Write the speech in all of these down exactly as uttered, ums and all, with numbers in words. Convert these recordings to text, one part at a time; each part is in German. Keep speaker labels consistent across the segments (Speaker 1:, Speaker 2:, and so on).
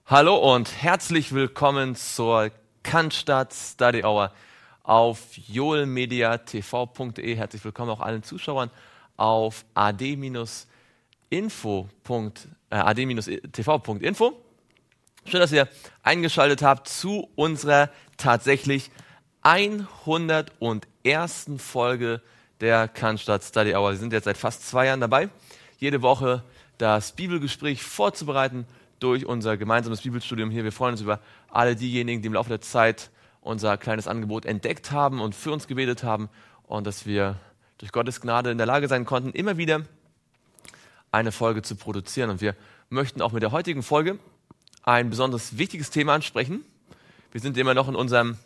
Speaker 1: Hallo und herzlich willkommen zur Cannstatt Study Hour auf joelmedia t v punkt de. Herzlich willkommen auch allen Zuschauern auf a d Bindestrich info punkt t v punkt info. Schön, dass ihr eingeschaltet habt zu unserer tatsächlich hundertersten Folge der Cannstatt Study Hour. Wir sind jetzt seit fast zwei Jahren dabei, jede Woche das Bibelgespräch vorzubereiten durch unser gemeinsames Bibelstudium hier. Wir freuen uns über alle diejenigen, die im Laufe der Zeit unser kleines Angebot entdeckt haben und für uns gebetet haben und dass wir durch Gottes Gnade in der Lage sein konnten, immer wieder eine Folge zu produzieren. Und wir möchten auch mit der heutigen Folge ein besonders wichtiges Thema ansprechen. Wir sind immer noch in unserem,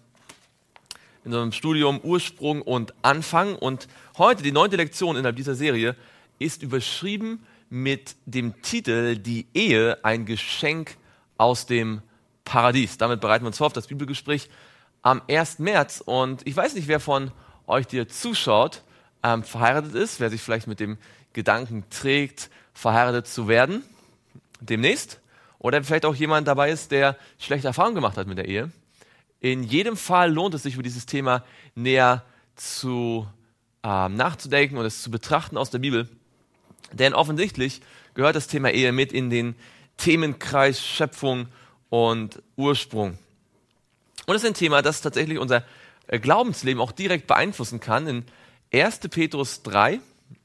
Speaker 1: in unserem Studium Ursprung und Anfang und heute, die neunte Lektion innerhalb dieser Serie, ist überschrieben mit dem Titel Die Ehe, ein Geschenk aus dem Paradies. Damit bereiten wir uns vor auf das Bibelgespräch am ersten März. Und ich weiß nicht, wer von euch, der zuschaut, ähm, verheiratet ist, wer sich vielleicht mit dem Gedanken trägt, verheiratet zu werden demnächst. Oder vielleicht auch jemand dabei ist, der schlechte Erfahrungen gemacht hat mit der Ehe. In jedem Fall lohnt es sich, über dieses Thema näher zu ähm, nachzudenken und es zu betrachten aus der Bibel. Denn offensichtlich gehört das Thema Ehe mit in den Themenkreis Schöpfung und Ursprung. Und es ist ein Thema, das tatsächlich unser Glaubensleben auch direkt beeinflussen kann. In erster Petrus drei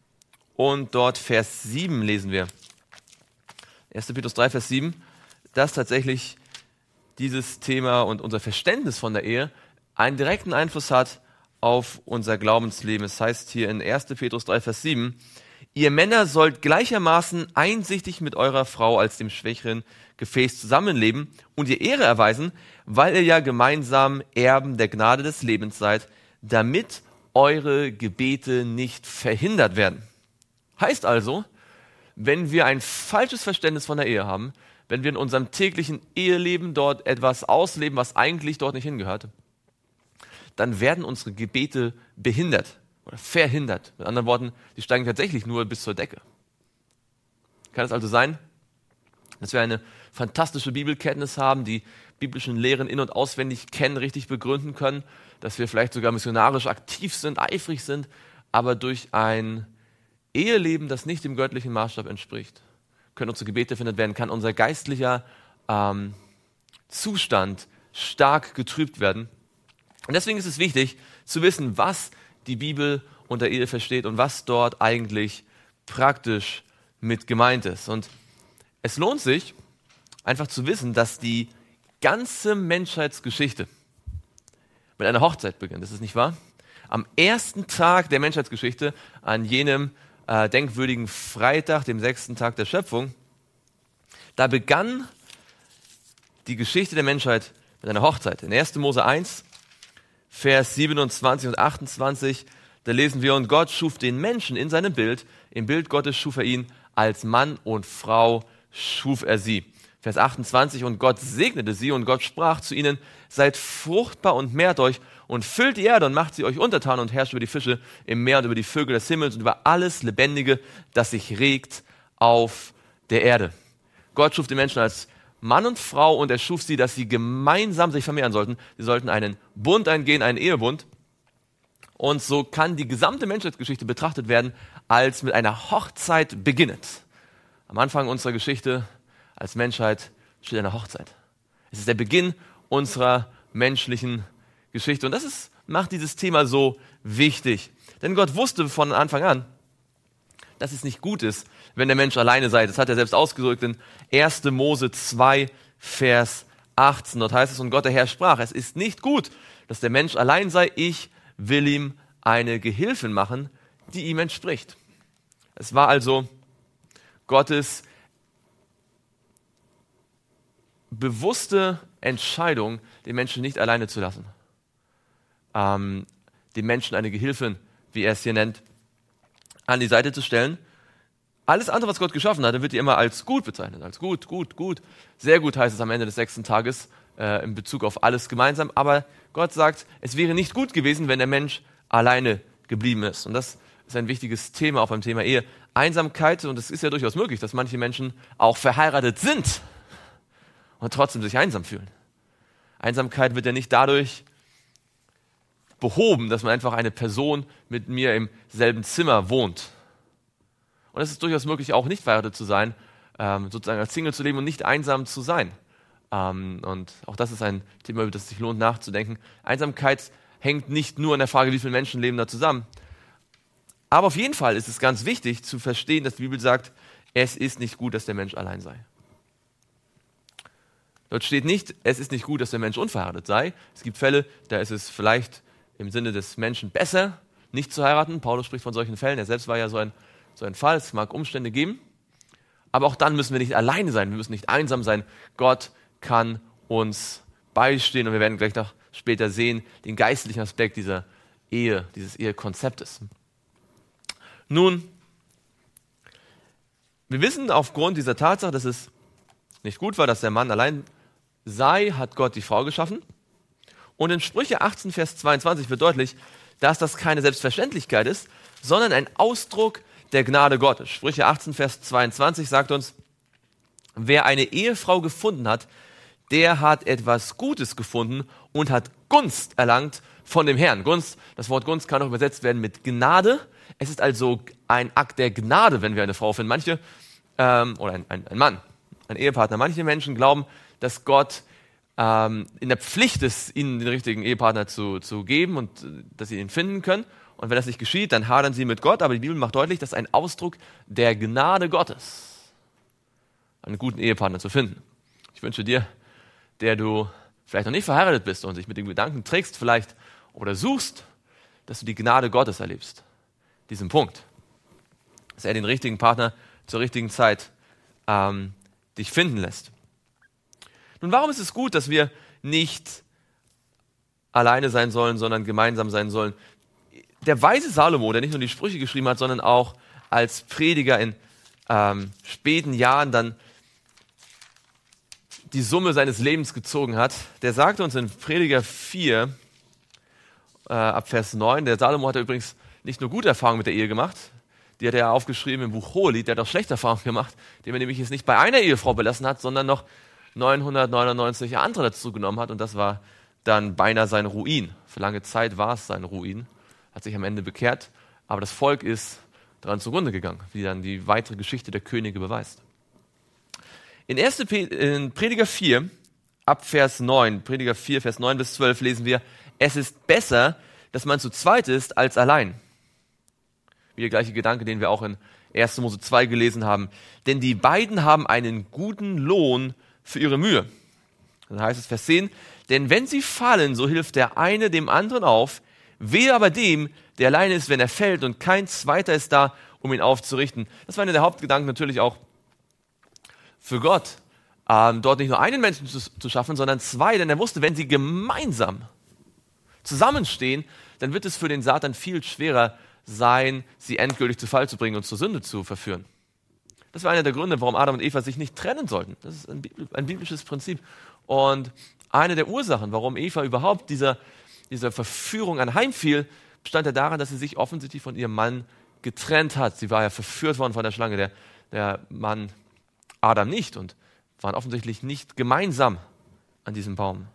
Speaker 1: und dort Vers sieben lesen wir. erster Petrus drei, Vers sieben, dass tatsächlich dieses Thema und unser Verständnis von der Ehe einen direkten Einfluss hat auf unser Glaubensleben. Es heißt hier in erster Petrus drei, Vers sieben, ihr Männer sollt gleichermaßen einsichtig mit eurer Frau als dem schwächeren Gefäß zusammenleben und ihr Ehre erweisen, weil ihr ja gemeinsam Erben der Gnade des Lebens seid, damit eure Gebete nicht verhindert werden. Heißt also, wenn wir ein falsches Verständnis von der Ehe haben, wenn wir in unserem täglichen Eheleben dort etwas ausleben, was eigentlich dort nicht hingehört, dann werden unsere Gebete behindert. Oder verhindert. Mit anderen Worten, die steigen tatsächlich nur bis zur Decke. Kann es also sein, dass wir eine fantastische Bibelkenntnis haben, die biblischen Lehren in- und auswendig kennen, richtig begründen können, dass wir vielleicht sogar missionarisch aktiv sind, eifrig sind, aber durch ein Eheleben, das nicht dem göttlichen Maßstab entspricht, können unsere Gebete verhindert werden, kann unser geistlicher ähm, Zustand stark getrübt werden. Und deswegen ist es wichtig zu wissen, was die Bibel unter Ehe versteht und was dort eigentlich praktisch mit gemeint ist. Und es lohnt sich, einfach zu wissen, dass die ganze Menschheitsgeschichte mit einer Hochzeit beginnt. Ist es nicht wahr? Am ersten Tag der Menschheitsgeschichte, an jenem äh, denkwürdigen Freitag, dem sechsten Tag der Schöpfung, da begann die Geschichte der Menschheit mit einer Hochzeit. In erster Mose eins, Vers siebenundzwanzig und achtundzwanzig, da lesen wir, und Gott schuf den Menschen in seinem Bild, im Bild Gottes schuf er ihn, als Mann und Frau schuf er sie. Vers achtundzwanzig, und Gott segnete sie und Gott sprach zu ihnen, seid fruchtbar und mehrt euch und füllt die Erde und macht sie euch untertan und herrscht über die Fische im Meer und über die Vögel des Himmels und über alles Lebendige, das sich regt auf der Erde. Gott schuf den Menschen als Mann und Frau und er schuf sie, dass sie gemeinsam sich vermehren sollten. Sie sollten einen Bund eingehen, einen Ehebund. Und so kann die gesamte Menschheitsgeschichte betrachtet werden, als mit einer Hochzeit beginnend. Am Anfang unserer Geschichte als Menschheit steht eine Hochzeit. Es ist der Beginn unserer menschlichen Geschichte. Und das ist, macht dieses Thema so wichtig. Denn Gott wusste von Anfang an, dass es nicht gut ist, wenn der Mensch alleine sei. Das hat er selbst ausgedrückt in erster Mose zwei, Vers achtzehn. Dort heißt es, und Gott der Herr sprach, es ist nicht gut, dass der Mensch allein sei. Ich will ihm eine Gehilfin machen, die ihm entspricht. Es war also Gottes bewusste Entscheidung, den Menschen nicht alleine zu lassen. Ähm, dem Menschen eine Gehilfin, wie er es hier nennt, an die Seite zu stellen. Alles andere, was Gott geschaffen hat, dann wird die immer als gut bezeichnet. Als gut, gut, gut. Sehr gut heißt es am Ende des sechsten Tages äh, in Bezug auf alles gemeinsam. Aber Gott sagt, es wäre nicht gut gewesen, wenn der Mensch alleine geblieben ist. Und das ist ein wichtiges Thema auch beim Thema Ehe. Einsamkeit, und es ist ja durchaus möglich, dass manche Menschen auch verheiratet sind und trotzdem sich einsam fühlen. Einsamkeit wird ja nicht dadurch behoben, dass man einfach eine Person mit mir im selben Zimmer wohnt. Und es ist durchaus möglich, auch nicht verheiratet zu sein, ähm, sozusagen als Single zu leben und nicht einsam zu sein. Ähm, und auch das ist ein Thema, über das es sich lohnt nachzudenken. Einsamkeit hängt nicht nur an der Frage, wie viele Menschen leben da zusammen. Aber auf jeden Fall ist es ganz wichtig zu verstehen, dass die Bibel sagt, es ist nicht gut, dass der Mensch allein sei. Dort steht nicht, es ist nicht gut, dass der Mensch unverheiratet sei. Es gibt Fälle, da ist es vielleicht im Sinne des Menschen besser, nicht zu heiraten. Paulus spricht von solchen Fällen. Er selbst war ja so ein, so ein Fall. Es mag Umstände geben. Aber auch dann müssen wir nicht alleine sein. Wir müssen nicht einsam sein. Gott kann uns beistehen. Und wir werden gleich noch später sehen, den geistlichen Aspekt dieser Ehe, dieses Ehekonzeptes. Nun, wir wissen aufgrund dieser Tatsache, dass es nicht gut war, dass der Mann allein sei, hat Gott die Frau geschaffen. Und in Sprüche achtzehn, Vers zweiundzwanzig wird deutlich, dass das keine Selbstverständlichkeit ist, sondern ein Ausdruck der Gnade Gottes. Sprüche achtzehn, Vers zweiundzwanzig sagt uns, wer eine Ehefrau gefunden hat, der hat etwas Gutes gefunden und hat Gunst erlangt von dem Herrn. Gunst, das Wort Gunst kann auch übersetzt werden mit Gnade. Es ist also ein Akt der Gnade, wenn wir eine Frau finden. Manche, ähm, oder ein, ein, ein Mann, ein Ehepartner, manche Menschen glauben, dass Gott ähm, in der Pflicht ist, ihnen den richtigen Ehepartner zu, zu geben und äh, dass sie ihn finden können. Und wenn das nicht geschieht, dann hadern sie mit Gott. Aber die Bibel macht deutlich, dass ein Ausdruck der Gnade Gottes, einen guten Ehepartner zu finden. Ich wünsche dir, der du vielleicht noch nicht verheiratet bist und dich mit dem Gedanken trägst vielleicht oder suchst, dass du die Gnade Gottes erlebst. Diesen Punkt. Dass er den richtigen Partner zur richtigen Zeit ähm, dich finden lässt. Nun, warum ist es gut, dass wir nicht alleine sein sollen, sondern gemeinsam sein sollen? Der weise Salomo, der nicht nur die Sprüche geschrieben hat, sondern auch als Prediger in ähm, späten Jahren dann die Summe seines Lebens gezogen hat, der sagte uns in Prediger vier, äh, ab Vers neun, der Salomo hat ja übrigens nicht nur gute Erfahrungen mit der Ehe gemacht, die hat er aufgeschrieben im Buch Hohelied, der hat auch schlechte Erfahrungen gemacht, dem er nämlich jetzt nicht bei einer Ehefrau belassen hat, sondern noch neunhundertneunundneunzig andere dazu genommen hat und das war dann beinahe sein Ruin. Für lange Zeit war es sein Ruin, hat sich am Ende bekehrt, aber das Volk ist daran zugrunde gegangen, wie dann die weitere Geschichte der Könige beweist. In ersten Prediger vier, ab Vers neun, Prediger vier, Vers neun bis zwölf lesen wir, es ist besser, dass man zu zweit ist, als allein. Wie der gleiche Gedanke, den wir auch in ersten Mose zwei gelesen haben. Denn die beiden haben einen guten Lohn für ihre Mühe. Dann heißt es Vers zehn, denn wenn sie fallen, so hilft der eine dem anderen auf, wehe aber dem, der alleine ist, wenn er fällt und kein Zweiter ist da, um ihn aufzurichten. Das war einer der Hauptgedanken natürlich auch für Gott, ähm, dort nicht nur einen Menschen zu, zu schaffen, sondern zwei, denn er wusste, wenn sie gemeinsam zusammenstehen, dann wird es für den Satan viel schwerer sein, sie endgültig zu Fall zu bringen und zur Sünde zu verführen. Das war einer der Gründe, warum Adam und Eva sich nicht trennen sollten. Das ist ein, ein biblisches Prinzip. Und eine der Ursachen, warum Eva überhaupt dieser, dieser Verführung anheimfiel, bestand ja daran, dass sie sich offensichtlich von ihrem Mann getrennt hat. Sie war ja verführt worden von der Schlange, der, der Mann Adam nicht und waren offensichtlich nicht gemeinsam an diesem Baum.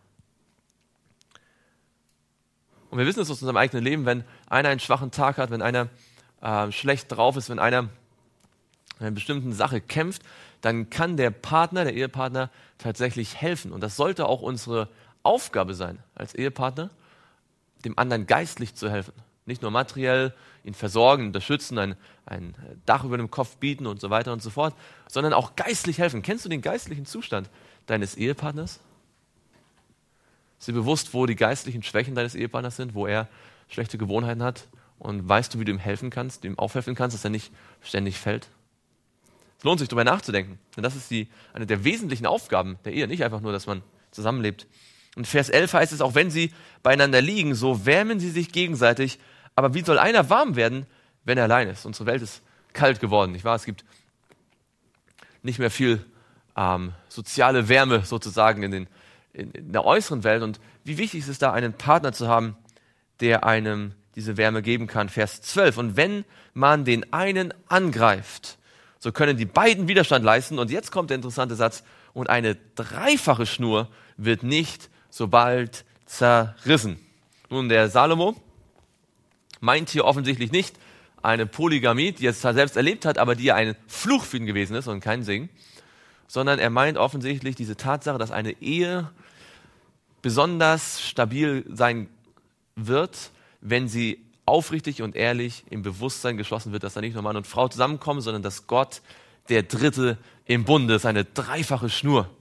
Speaker 1: Und wir wissen es aus unserem eigenen Leben, wenn einer einen schwachen Tag hat, wenn einer äh, schlecht drauf ist, wenn einer in einer bestimmten Sache kämpft, dann kann der Partner, der Ehepartner tatsächlich helfen. Und das sollte auch unsere Aufgabe sein, als Ehepartner, dem anderen geistlich zu helfen. Nicht nur materiell, ihn versorgen, unterstützen, ein, ein Dach über dem Kopf bieten und so weiter und so fort, sondern auch geistlich helfen. Kennst du den geistlichen Zustand deines Ehepartners? Ist dir bewusst, wo die geistlichen Schwächen deines Ehepartners sind, wo er schlechte Gewohnheiten hat? Und weißt du, wie du ihm helfen kannst, ihm aufhelfen kannst, dass er nicht ständig fällt? Es lohnt sich, darüber nachzudenken. Denn das ist die, eine der wesentlichen Aufgaben der Ehe. Nicht einfach nur, dass man zusammenlebt. In Vers elf heißt es, auch wenn sie beieinander liegen, so wärmen sie sich gegenseitig. Aber wie soll einer warm werden, wenn er allein ist? Unsere Welt ist kalt geworden, nicht wahr? Es gibt nicht mehr viel ähm, soziale Wärme sozusagen in, den, in, in der äußeren Welt. Und wie wichtig ist es da, einen Partner zu haben, der einem diese Wärme geben kann. Vers zwölf. Und wenn man den einen angreift, so können die beiden Widerstand leisten. Und jetzt kommt der interessante Satz. und eine dreifache Schnur wird nicht so bald zerrissen. Nun, der Salomo meint hier offensichtlich nicht eine Polygamie, die er zwar selbst erlebt hat, aber die ja ein Fluch für ihn gewesen ist und kein Segen, sondern er meint offensichtlich diese Tatsache, dass eine Ehe besonders stabil sein wird, wenn sie aufrichtig und ehrlich im Bewusstsein geschlossen wird, dass da nicht nur Mann und Frau zusammenkommen, sondern dass Gott der Dritte im Bunde ist, eine dreifache Schnur.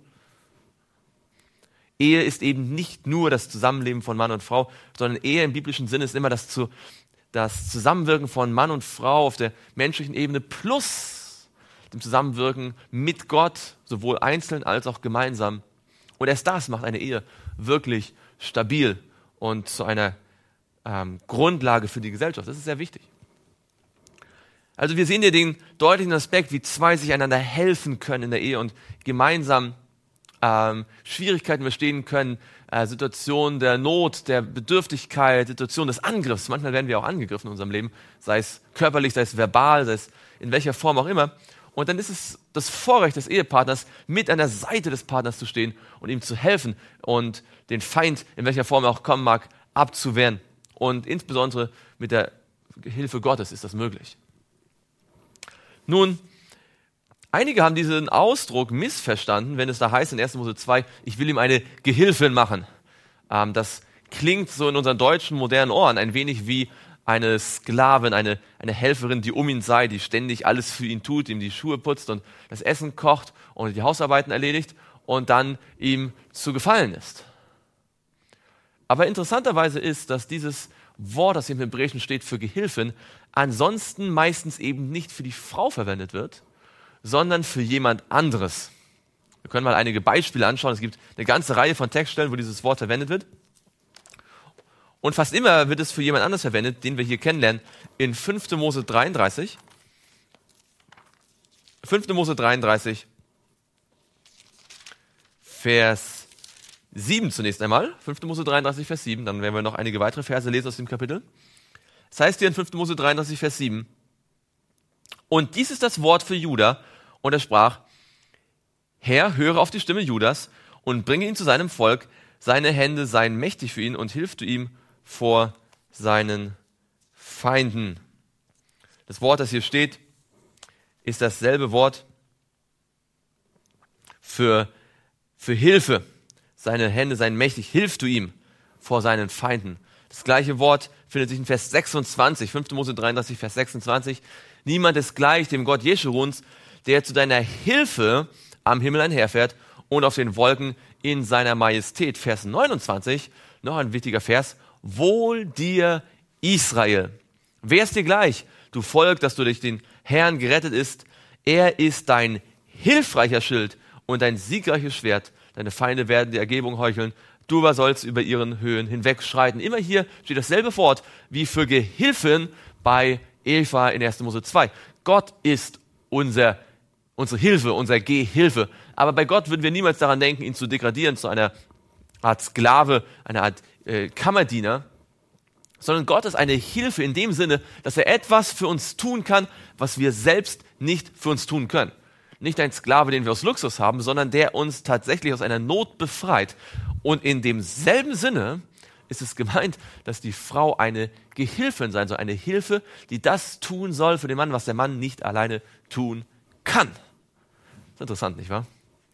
Speaker 1: Ehe ist eben nicht nur das Zusammenleben von Mann und Frau, sondern Ehe im biblischen Sinne ist immer das, zu, das Zusammenwirken von Mann und Frau auf der menschlichen Ebene plus dem Zusammenwirken mit Gott, sowohl einzeln als auch gemeinsam. Und erst das macht eine Ehe wirklich stabil und zu einer ähm, Grundlage für die Gesellschaft. Das ist sehr wichtig. Also wir sehen hier den deutlichen Aspekt, wie zwei sich einander helfen können in der Ehe und gemeinsam ähm, Schwierigkeiten überstehen können, äh, Situationen der Not, der Bedürftigkeit, Situationen des Angriffs. Manchmal werden wir auch angegriffen in unserem Leben, sei es körperlich, sei es verbal, sei es in welcher Form auch immer. Und dann ist es das Vorrecht des Ehepartners, mit an der Seite des Partners zu stehen und ihm zu helfen und den Feind, in welcher Form er auch kommen mag, abzuwehren. Und insbesondere mit der Hilfe Gottes ist das möglich. Nun, einige haben diesen Ausdruck missverstanden, wenn es da heißt in erster Mose zwei, ich will ihm eine Gehilfin machen. Ähm, das klingt so in unseren deutschen modernen Ohren ein wenig wie eine Sklavin, eine, eine Helferin, die um ihn sei, die ständig alles für ihn tut, ihm die Schuhe putzt und das Essen kocht und die Hausarbeiten erledigt und dann ihm zu gefallen ist. Aber interessanterweise ist, dass dieses Wort, das im Hebräischen steht für Gehilfin, ansonsten meistens eben nicht für die Frau verwendet wird, sondern für jemand anderes. Wir können mal einige Beispiele anschauen. Es gibt eine ganze Reihe von Textstellen, wo dieses Wort verwendet wird. Und fast immer wird es für jemand anderes verwendet, den wir hier kennenlernen, in fünfter Mose dreiunddreißig. fünfter Mose dreiunddreißig, Vers sieben zunächst einmal. fünfter Mose dreiunddreißig, Vers sieben. Dann werden wir noch einige weitere Verse lesen aus dem Kapitel. Das heißt hier in fünfter Mose dreiunddreißig, Vers sieben. Und dies ist das Wort für Juda. Und er sprach, Herr, höre auf die Stimme Judas und bringe ihn zu seinem Volk. Seine Hände seien mächtig für ihn und hilf du ihm vor seinen Feinden. Das Wort, das hier steht, ist dasselbe Wort für, für Hilfe. Seine Hände seien mächtig, hilf du ihm vor seinen Feinden. Das gleiche Wort findet sich in Vers sechsundzwanzig, fünfter Mose dreiunddreißig, Vers sechsundzwanzig. Niemand ist gleich dem Gott Jeschuruns, der zu deiner Hilfe am Himmel einherfährt und auf den Wolken in seiner Majestät. Vers neunundzwanzig, noch ein wichtiger Vers. Wohl dir, Israel. Wer ist dir gleich? Du Volk, das du durch den Herrn gerettet ist. Er ist dein hilfreicher Schild und dein siegreiches Schwert. Deine Feinde werden die Ergebung heucheln. Du aber sollst über ihren Höhen hinwegschreiten. Immer hier steht dasselbe Wort wie für Gehilfen bei Eva in erster Mose zwei. Gott ist unser, unsere Hilfe, unser Gehilfe. Aber bei Gott würden wir niemals daran denken, ihn zu degradieren zu einer Art Sklave, einer Art äh, Kammerdiener, sondern Gott ist eine Hilfe in dem Sinne, dass er etwas für uns tun kann, was wir selbst nicht für uns tun können. Nicht ein Sklave, den wir aus Luxus haben, sondern der uns tatsächlich aus einer Not befreit. Und in demselben Sinne ist es gemeint, dass die Frau eine Gehilfin sein soll, eine Hilfe, die das tun soll für den Mann, was der Mann nicht alleine tun kann. Das ist interessant, nicht wahr?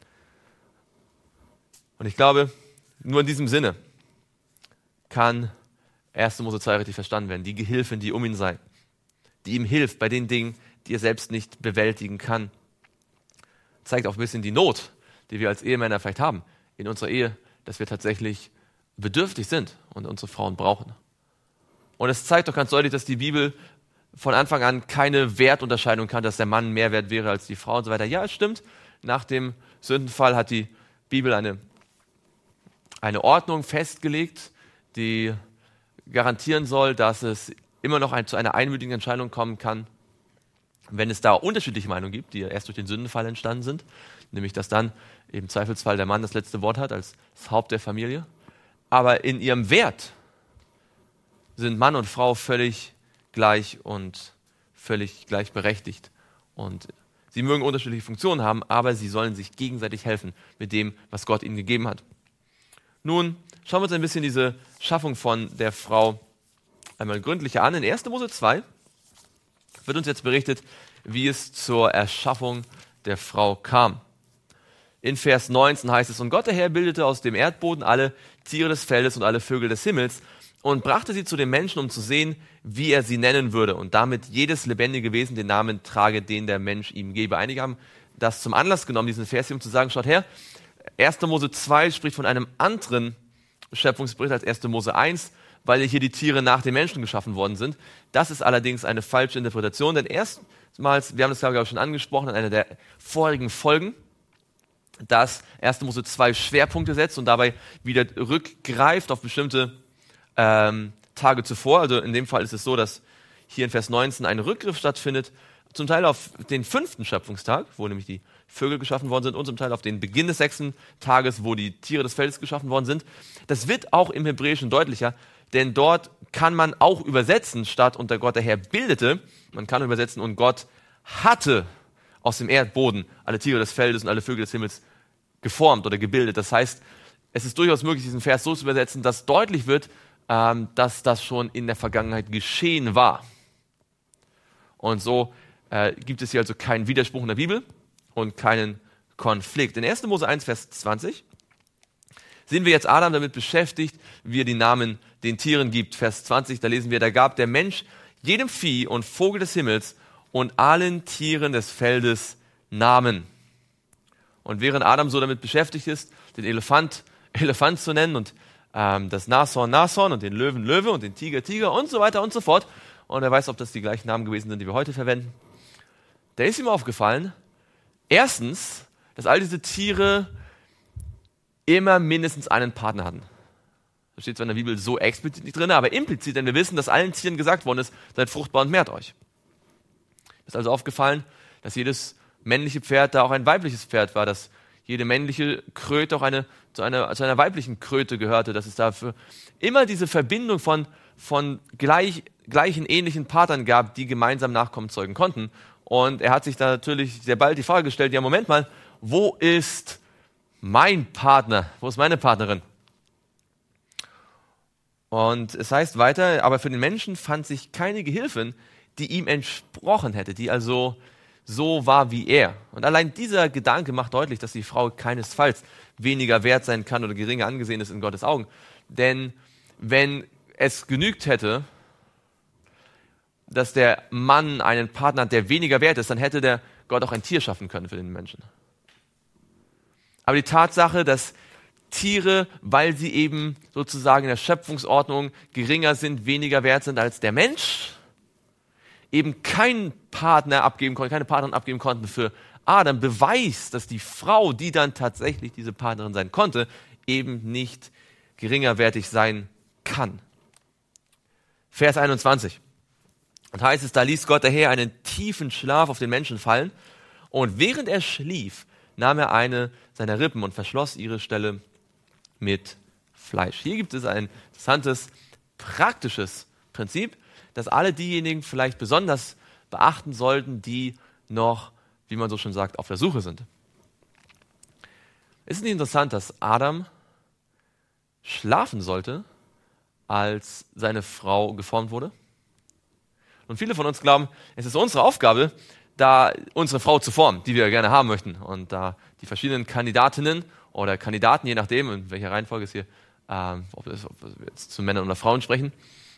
Speaker 1: Und ich glaube, nur in diesem Sinne kann erster Mose zwei richtig verstanden werden. Die Gehilfin, die um ihn sei, die ihm hilft bei den Dingen, die er selbst nicht bewältigen kann. Zeigt auch ein bisschen die Not, die wir als Ehemänner vielleicht haben in unserer Ehe, dass wir tatsächlich bedürftig sind und unsere Frauen brauchen. Und es zeigt doch ganz deutlich, dass die Bibel von Anfang an keine Wertunterscheidung kann, dass der Mann mehr wert wäre als die Frau und so weiter. Ja, es stimmt. Nach dem Sündenfall hat die Bibel eine, eine Ordnung festgelegt, die garantieren soll, dass es immer noch ein, zu einer einmütigen Entscheidung kommen kann, wenn es da unterschiedliche Meinungen gibt, die erst durch den Sündenfall entstanden sind, nämlich dass dann im Zweifelsfall der Mann das letzte Wort hat als das Haupt der Familie. Aber in ihrem Wert sind Mann und Frau völlig gleich und völlig gleichberechtigt. Und Sie mögen unterschiedliche Funktionen haben, aber sie sollen sich gegenseitig helfen mit dem, was Gott ihnen gegeben hat. Nun schauen wir uns ein bisschen diese Schaffung von der Frau einmal gründlicher an. In erster Mose zwei wird uns jetzt berichtet, wie es zur Erschaffung der Frau kam. In Vers neunzehn heißt es, und Gott der Herr bildete aus dem Erdboden alle Tiere des Feldes und alle Vögel des Himmels und brachte sie zu den Menschen, um zu sehen, wie er sie nennen würde und damit jedes lebendige Wesen den Namen trage, den der Mensch ihm gebe. Einige haben das zum Anlass genommen, diesen Vers hier, um zu sagen, schaut her, erster Mose zwei spricht von einem anderen Schöpfungsbericht als erster Mose eins, weil hier die Tiere nach den Menschen geschaffen worden sind. Das ist allerdings eine falsche Interpretation, denn erstmals, wir haben das glaube ich schon angesprochen in einer der vorigen Folgen, dass erster Mose zwei Schwerpunkte setzt und dabei wieder rückgreift auf bestimmte ähm, Tage zuvor. Also in dem Fall ist es so, dass hier in Vers neunzehn ein Rückgriff stattfindet, zum Teil auf den fünften Schöpfungstag, wo nämlich die Vögel geschaffen worden sind, und zum Teil auf den Beginn des sechsten Tages, wo die Tiere des Feldes geschaffen worden sind. Das wird auch im Hebräischen deutlicher, denn dort kann man auch übersetzen, statt und der Gott der Herr bildete, man kann übersetzen und Gott hatte aus dem Erdboden alle Tiere des Feldes und alle Vögel des Himmels geformt oder gebildet. Das heißt, es ist durchaus möglich, diesen Vers so zu übersetzen, dass deutlich wird, ähm, dass das schon in der Vergangenheit geschehen war. Und so äh, gibt es hier also keinen Widerspruch in der Bibel und keinen Konflikt. In erster Mose eins, Vers zwanzig sehen wir jetzt Adam damit beschäftigt, wie er die Namen den Tieren gibt. Vers zwanzig, da lesen wir, da gab der Mensch jedem Vieh und Vogel des Himmels und allen Tieren des Feldes Namen. Und während Adam so damit beschäftigt ist, den Elefant Elefant zu nennen und ähm, das Nashorn Nashorn und den Löwen Löwe und den Tiger Tiger und so weiter und so fort, und er weiß, ob das die gleichen Namen gewesen sind, die wir heute verwenden, da ist ihm aufgefallen, erstens, dass all diese Tiere immer mindestens einen Partner hatten. Das steht zwar in der Bibel so explizit nicht drin, aber implizit, denn wir wissen, dass allen Tieren gesagt worden ist, seid fruchtbar und mehrt euch. Ist also aufgefallen, dass jedes männliche Pferd da auch ein weibliches Pferd war, dass jede männliche Kröte auch eine, zu, einer, zu einer weiblichen Kröte gehörte, dass es dafür immer diese Verbindung von, von gleich, gleichen, ähnlichen Partnern gab, die gemeinsam Nachkommen zeugen konnten. Und er hat sich da natürlich sehr bald die Frage gestellt, ja Moment mal, wo ist mein Partner? Wo ist meine Partnerin? Und es heißt weiter, aber für den Menschen fand sich keine Gehilfin, die ihm entsprochen hätte, die also so war wie er. Und allein dieser Gedanke macht deutlich, dass die Frau keinesfalls weniger wert sein kann oder geringer angesehen ist in Gottes Augen. Denn wenn es genügt hätte, dass der Mann einen Partner hat, der weniger wert ist, dann hätte der Gott auch ein Tier schaffen können für den Menschen. Aber die Tatsache, dass Tiere, weil sie eben sozusagen in der Schöpfungsordnung geringer sind, weniger wert sind als der Mensch, eben keinen Partner abgeben konnten, keine Partnerin abgeben konnten für Adam, beweist, dass die Frau, die dann tatsächlich diese Partnerin sein konnte, eben nicht geringerwertig sein kann. Vers einundzwanzig. Und heißt es, da ließ Gott der Herr einen tiefen Schlaf auf den Menschen fallen, und während er schlief, nahm er eine seiner Rippen und verschloss ihre Stelle mit Fleisch. Hier gibt es ein interessantes, praktisches Prinzip, dass alle diejenigen vielleicht besonders beachten sollten, die noch, wie man so schon sagt, auf der Suche sind. Ist es nicht interessant, dass Adam schlafen sollte, als seine Frau geformt wurde? Und viele von uns glauben, es ist unsere Aufgabe, da unsere Frau zu formen, die wir gerne haben möchten. Und da die verschiedenen Kandidatinnen oder Kandidaten, je nachdem, in welcher Reihenfolge es hier, ähm, ob, es, ob wir jetzt zu Männern oder Frauen sprechen,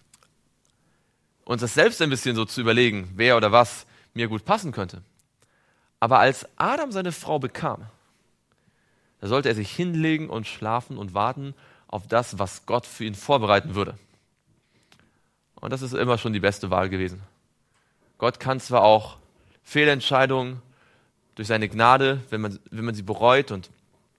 Speaker 1: uns das selbst ein bisschen so zu überlegen, wer oder was mir gut passen könnte. Aber als Adam seine Frau bekam, da sollte er sich hinlegen und schlafen und warten auf das, was Gott für ihn vorbereiten würde. Und das ist immer schon die beste Wahl gewesen. Gott kann zwar auch Fehlentscheidungen durch seine Gnade, wenn man, wenn man sie bereut und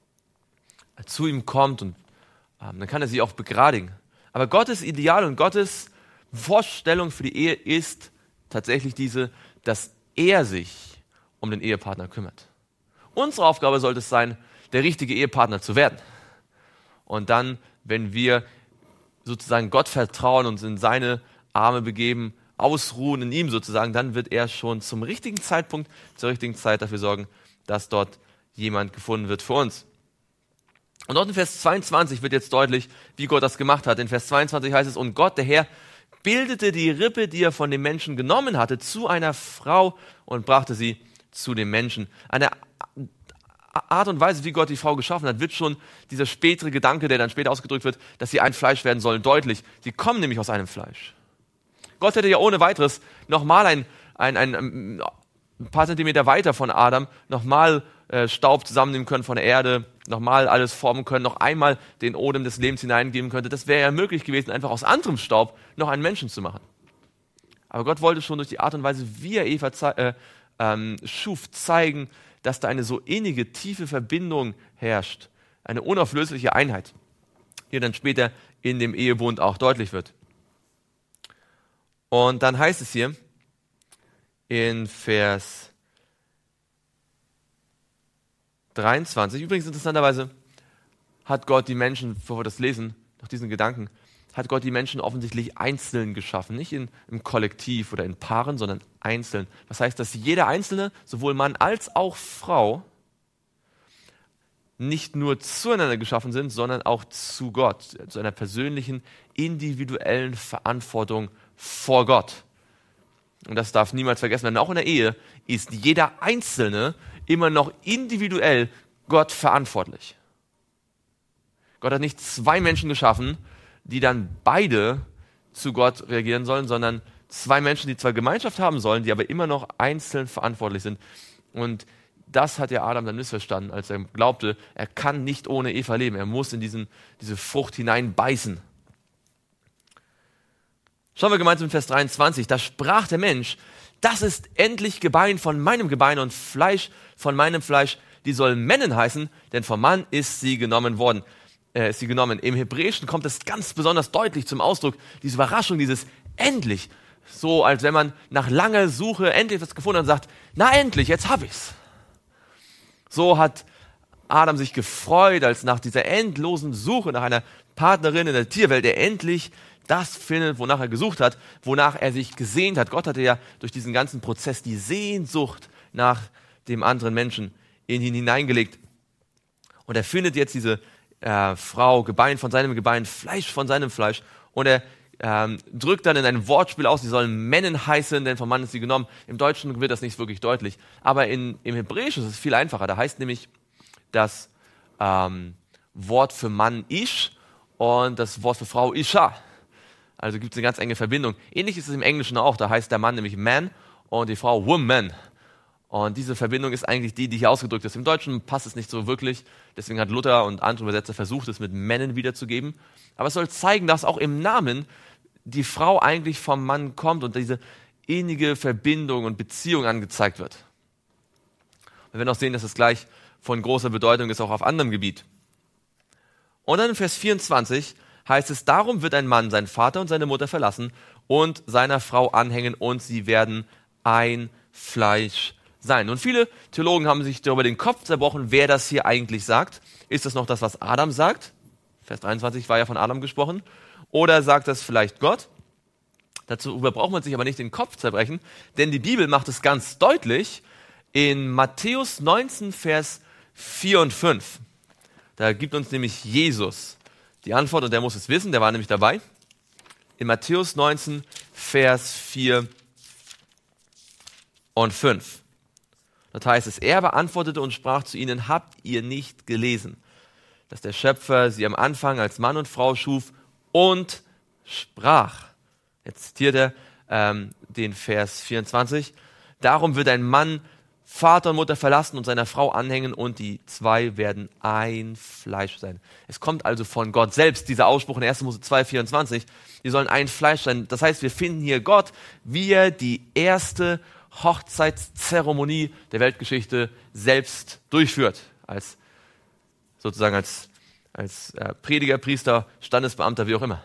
Speaker 1: zu ihm kommt, und ähm, dann kann er sie auch begradigen. Aber Gottes Ideal und Gottes Vorstellung für die Ehe ist tatsächlich diese, dass er sich um den Ehepartner kümmert. Unsere Aufgabe sollte es sein, der richtige Ehepartner zu werden. Und dann, wenn wir sozusagen Gott vertrauen, uns in seine Arme begeben, ausruhen in ihm sozusagen, dann wird er schon zum richtigen Zeitpunkt, zur richtigen Zeit dafür sorgen, dass dort jemand gefunden wird für uns. Und dort in Vers zweiundzwanzig wird jetzt deutlich, wie Gott das gemacht hat. In Vers zweiundzwanzig heißt es, und Gott, der Herr, bildete die Rippe, die er von dem Menschen genommen hatte, zu einer Frau und brachte sie zu dem Menschen. Eine Art und Weise, wie Gott die Frau geschaffen hat, wird schon dieser spätere Gedanke, der dann später ausgedrückt wird, dass sie ein Fleisch werden sollen, deutlich. Sie kommen nämlich aus einem Fleisch. Gott hätte ja ohne weiteres nochmal ein, ein, ein, ein paar Zentimeter weiter von Adam nochmal äh, Staub zusammennehmen können von der Erde, nochmal alles formen können, noch einmal den Odem des Lebens hineingeben könnte. Das wäre ja möglich gewesen, einfach aus anderem Staub noch einen Menschen zu machen. Aber Gott wollte schon durch die Art und Weise, wie er Eva äh, ähm, schuf, zeigen, dass da eine so innige, tiefe Verbindung herrscht, eine unauflösliche Einheit, die dann später in dem Ehebund auch deutlich wird. Und dann heißt es hier in Vers dreiundzwanzig, übrigens interessanterweise hat Gott die Menschen, bevor wir das lesen, nach diesen Gedanken, hat Gott die Menschen offensichtlich einzeln geschaffen, nicht in, im Kollektiv oder in Paaren, sondern einzeln. Das heißt, dass jeder Einzelne, sowohl Mann als auch Frau, nicht nur zueinander geschaffen sind, sondern auch zu Gott, zu einer persönlichen, individuellen Verantwortung vor Gott. Und das darf niemals vergessen werden. Auch in der Ehe ist jeder Einzelne immer noch individuell Gott verantwortlich. Gott hat nicht zwei Menschen geschaffen, die dann beide zu Gott reagieren sollen, sondern zwei Menschen, die zwar Gemeinschaft haben sollen, die aber immer noch einzeln verantwortlich sind. Und das hat ja Adam dann missverstanden, als er glaubte, er kann nicht ohne Eva leben. Er muss in diesen, diese Frucht hineinbeißen. Schauen wir gemeinsam in Vers dreiundzwanzig. Da sprach der Mensch, das ist endlich Gebein von meinem Gebein und Fleisch von meinem Fleisch. Die soll Männen heißen, denn vom Mann ist sie genommen worden. Äh, ist sie genommen. Im Hebräischen kommt es ganz besonders deutlich zum Ausdruck, diese Überraschung, dieses endlich. So, als wenn man nach langer Suche endlich was gefunden hat und sagt, na endlich, jetzt hab ich's. So hat Adam sich gefreut, als nach dieser endlosen Suche nach einer Partnerin in der Tierwelt er endlich das findet, wonach er gesucht hat, wonach er sich gesehnt hat. Gott hatte ja durch diesen ganzen Prozess die Sehnsucht nach dem anderen Menschen in ihn hineingelegt. Und er findet jetzt diese äh, Frau, Gebein von seinem Gebein, Fleisch von seinem Fleisch. Und er ähm, drückt dann in ein Wortspiel aus, sie sollen Männen heißen, denn vom Mann ist sie genommen. Im Deutschen wird das nicht wirklich deutlich. Aber in, im Hebräischen ist es viel einfacher. Da heißt nämlich das ähm, Wort für Mann Ish und das Wort für Frau Isha. Also gibt es eine ganz enge Verbindung. Ähnlich ist es im Englischen auch. Da heißt der Mann nämlich Man und die Frau Woman. Und diese Verbindung ist eigentlich die, die hier ausgedrückt ist. Im Deutschen passt es nicht so wirklich. Deswegen hat Luther und andere Übersetzer versucht, es mit Männen wiederzugeben. Aber es soll zeigen, dass auch im Namen die Frau eigentlich vom Mann kommt und diese innige Verbindung und Beziehung angezeigt wird. Wir werden auch sehen, dass es gleich von großer Bedeutung ist, auch auf anderem Gebiet. Und dann in Vers vierundzwanzig heißt es, darum wird ein Mann seinen Vater und seine Mutter verlassen und seiner Frau anhängen und sie werden ein Fleisch sein. Und viele Theologen haben sich darüber den Kopf zerbrochen, wer das hier eigentlich sagt. Ist das noch das, was Adam sagt? Vers dreiundzwanzig war ja von Adam gesprochen. Oder sagt das vielleicht Gott? Dazu braucht man sich aber nicht den Kopf zerbrechen, denn die Bibel macht es ganz deutlich in Matthäus neunzehn, Vers vier und fünf. Da gibt uns nämlich Jesus die Antwort und der muss es wissen, der war nämlich dabei. In Matthäus neunzehn, Vers vier und fünf. Das heißt es, er beantwortete und sprach zu ihnen, habt ihr nicht gelesen, dass der Schöpfer sie am Anfang als Mann und Frau schuf und sprach. Jetzt zitiert er ähm, den Vers vierundzwanzig. Darum wird ein Mann Vater und Mutter verlassen und seiner Frau anhängen und die zwei werden ein Fleisch sein. Es kommt also von Gott selbst, dieser Ausspruch in erster Mose zwei, vierundzwanzig. Die sollen ein Fleisch sein. Das heißt, wir finden hier Gott, wie er die erste Hochzeitszeremonie der Weltgeschichte selbst durchführt. Als, sozusagen als, als äh, Prediger, Priester, Standesbeamter, wie auch immer.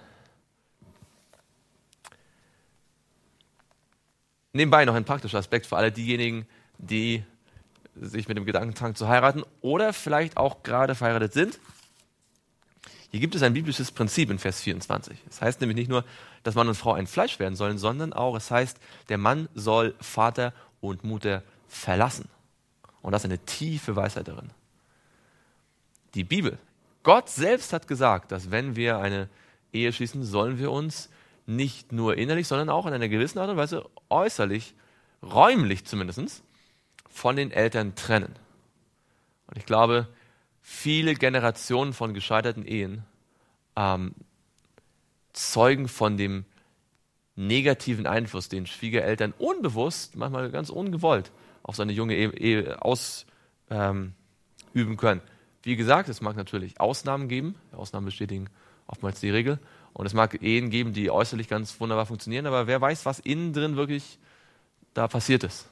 Speaker 1: Nebenbei noch ein praktischer Aspekt für alle diejenigen, die sich mit dem Gedanken tragen zu heiraten oder vielleicht auch gerade verheiratet sind. Hier gibt es ein biblisches Prinzip in Vers vierundzwanzig. Es heißt nämlich nicht nur, dass Mann und Frau ein Fleisch werden sollen, sondern auch, es heißt, der Mann soll Vater und Mutter verlassen. Und das ist eine tiefe Weisheit darin. Die Bibel, Gott selbst hat gesagt, dass wenn wir eine Ehe schließen, sollen wir uns nicht nur innerlich, sondern auch in einer gewissen Art und Weise äußerlich, räumlich zumindest, von den Eltern trennen. Und ich glaube, viele Generationen von gescheiterten Ehen ähm, zeugen von dem negativen Einfluss, den Schwiegereltern unbewusst, manchmal ganz ungewollt, auf seine junge Ehe, Ehe ausüben ähm, können. Wie gesagt, es mag natürlich Ausnahmen geben. Ausnahmen bestätigen oftmals die Regel. Und es mag Ehen geben, die äußerlich ganz wunderbar funktionieren, aber wer weiß, was innen drin wirklich da passiert ist.